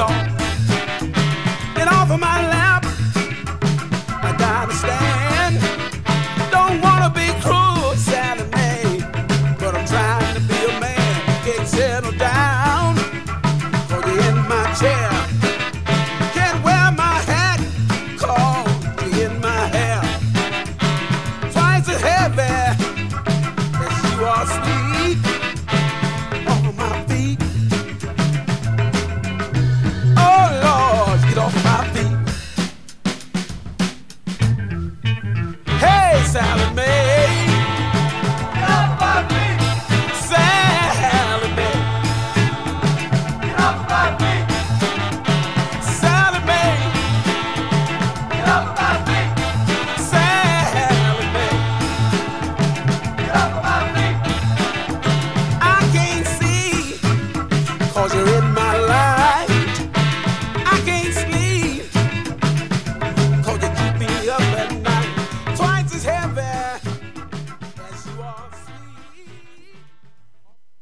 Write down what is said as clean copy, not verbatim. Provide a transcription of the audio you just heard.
talk. Get off of my lap. I gotta stand. Don't wanna be cruel, Sally Mae, but I'm trying to be a man. Get settled down, or you're in my chair. Can't wear my hat, cause you're in my hair. Twice as heavy as you are sweet on my feet. Oh Lord, get off my feet. Hey, Sally Mae, Get off my feet! Sally Mae, Get off my feet! Sally Mae, Get off my feet! Sally Mae. Get off my feet! I can't see, cause you're in my